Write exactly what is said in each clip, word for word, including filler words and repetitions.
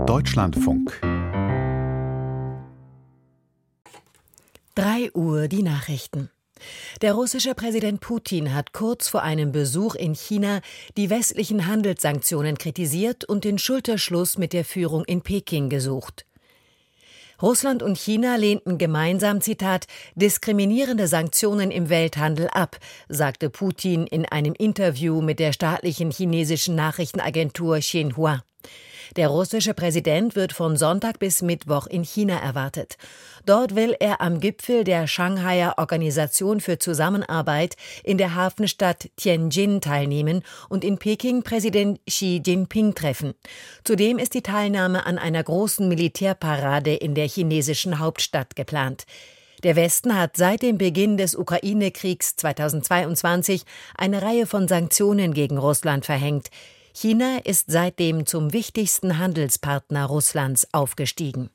Deutschlandfunk. drei Uhr die Nachrichten. Der russische Präsident Putin hat kurz vor einem Besuch in China die westlichen Handelssanktionen kritisiert und den Schulterschluss mit der Führung in Peking gesucht. Russland und China lehnten gemeinsam, Zitat, diskriminierende Sanktionen im Welthandel ab, sagte Putin in einem Interview mit der staatlichen chinesischen Nachrichtenagentur Xinhua. Der russische Präsident wird von Sonntag bis Mittwoch in China erwartet. Dort will er am Gipfel der Shanghaier Organisation für Zusammenarbeit in der Hafenstadt Tianjin teilnehmen und in Peking Präsident Xi Jinping treffen. Zudem ist die Teilnahme an einer großen Militärparade in der chinesischen Hauptstadt geplant. Der Westen hat seit dem Beginn des Ukraine-Kriegs zweitausendzweiundzwanzig eine Reihe von Sanktionen gegen Russland verhängt. China ist seitdem zum wichtigsten Handelspartner Russlands aufgestiegen.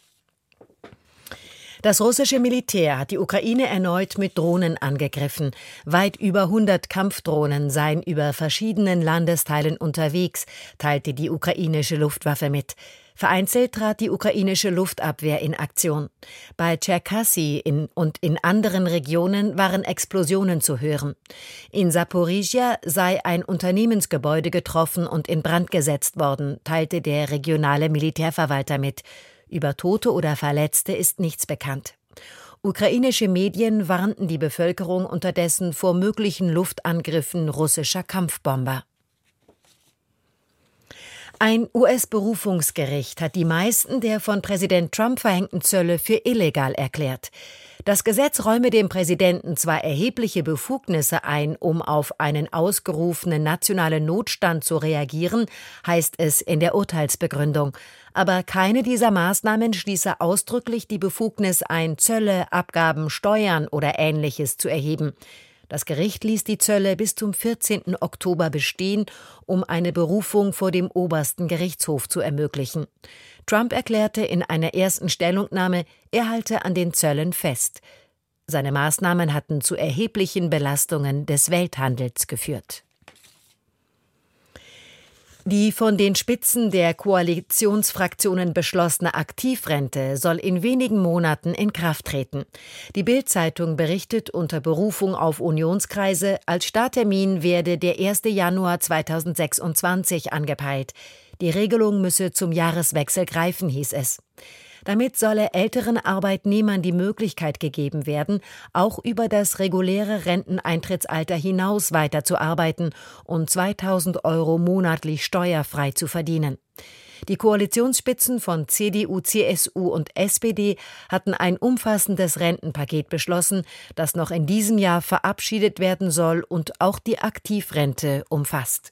Das russische Militär hat die Ukraine erneut mit Drohnen angegriffen. Weit über hundert Kampfdrohnen seien über verschiedenen Landesteilen unterwegs, teilte die ukrainische Luftwaffe mit. Vereinzelt trat die ukrainische Luftabwehr in Aktion. Bei Tscherkassy in und in anderen Regionen waren Explosionen zu hören. In Saporizhia sei ein Unternehmensgebäude getroffen und in Brand gesetzt worden, teilte der regionale Militärverwalter mit. Über Tote oder Verletzte ist nichts bekannt. Ukrainische Medien warnten die Bevölkerung unterdessen vor möglichen Luftangriffen russischer Kampfbomber. Ein U S-Berufungsgericht hat die meisten der von Präsident Trump verhängten Zölle für illegal erklärt. Das Gesetz räume dem Präsidenten zwar erhebliche Befugnisse ein, um auf einen ausgerufenen nationalen Notstand zu reagieren, heißt es in der Urteilsbegründung. Aber keine dieser Maßnahmen schließe ausdrücklich die Befugnis ein, Zölle, Abgaben, Steuern oder Ähnliches zu erheben. Das Gericht ließ die Zölle bis zum vierzehnten Oktober bestehen, um eine Berufung vor dem obersten Gerichtshof zu ermöglichen. Trump erklärte in einer ersten Stellungnahme, er halte an den Zöllen fest. Seine Maßnahmen hatten zu erheblichen Belastungen des Welthandels geführt. Die von den Spitzen der Koalitionsfraktionen beschlossene Aktivrente soll in wenigen Monaten in Kraft treten. Die Bild-Zeitung berichtet unter Berufung auf Unionskreise, als Starttermin werde der erste Januar zweitausendsechsundzwanzig angepeilt. Die Regelung müsse zum Jahreswechsel greifen, hieß es. Damit solle älteren Arbeitnehmern die Möglichkeit gegeben werden, auch über das reguläre Renteneintrittsalter hinaus weiterzuarbeiten und zweitausend Euro monatlich steuerfrei zu verdienen. Die Koalitionsspitzen von C D U, C S U und S P D hatten ein umfassendes Rentenpaket beschlossen, das noch in diesem Jahr verabschiedet werden soll und auch die Aktivrente umfasst.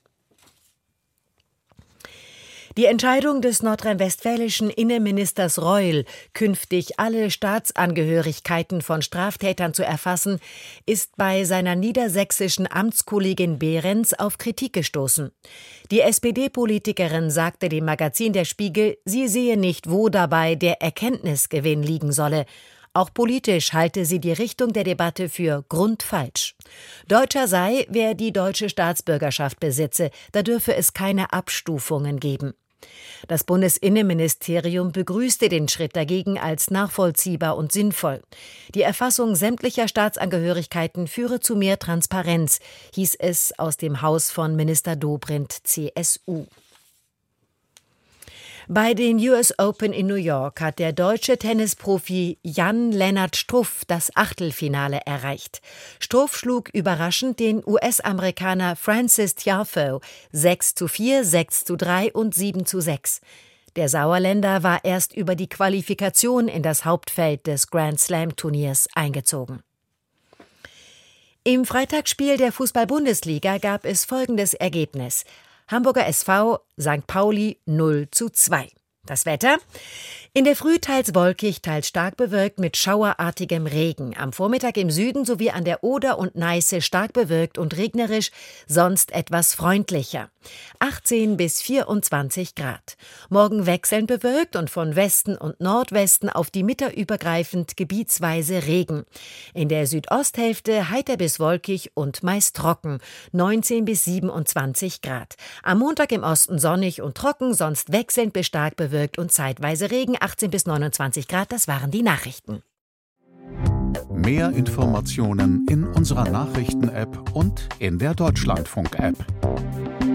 Die Entscheidung des nordrhein-westfälischen Innenministers Reul, künftig alle Staatsangehörigkeiten von Straftätern zu erfassen, ist bei seiner niedersächsischen Amtskollegin Behrens auf Kritik gestoßen. Die S P D-Politikerin sagte dem Magazin Der Spiegel, sie sehe nicht, wo dabei der Erkenntnisgewinn liegen solle. Auch politisch halte sie die Richtung der Debatte für grundfalsch. Deutscher sei, wer die deutsche Staatsbürgerschaft besitze, da dürfe es keine Abstufungen geben. Das Bundesinnenministerium begrüßte den Schritt dagegen als nachvollziehbar und sinnvoll. Die Erfassung sämtlicher Staatsangehörigkeiten führe zu mehr Transparenz, hieß es aus dem Haus von Minister Dobrindt, C S U. Bei den U S Open in New York hat der deutsche Tennisprofi Jan-Lennart Struff das Achtelfinale erreicht. Struff schlug überraschend den U S-Amerikaner Francis Tiafoe sechs zu vier, sechs zu drei und sieben zu sechs. Der Sauerländer war erst über die Qualifikation in das Hauptfeld des Grand-Slam-Turniers eingezogen. Im Freitagsspiel der Fußball-Bundesliga gab es folgendes Ergebnis: Hamburger S V, Sankt Pauli null zu zwei. Das Wetter: In der Früh teils wolkig, teils stark bewölkt mit schauerartigem Regen. Am Vormittag im Süden sowie an der Oder und Neiße stark bewölkt und regnerisch, sonst etwas freundlicher. achtzehn bis vierundzwanzig Grad. Morgen wechselnd bewölkt und von Westen und Nordwesten auf die Mitte übergreifend gebietsweise Regen. In der Südosthälfte heiter bis wolkig und meist trocken, neunzehn bis siebenundzwanzig Grad. Am Montag im Osten sonnig und trocken, sonst wechselnd bis stark bewölkt und zeitweise Regen, achtzehn bis neunundzwanzig Grad, das waren die Nachrichten. Mehr Informationen in unserer Nachrichten-App und in der Deutschlandfunk-App.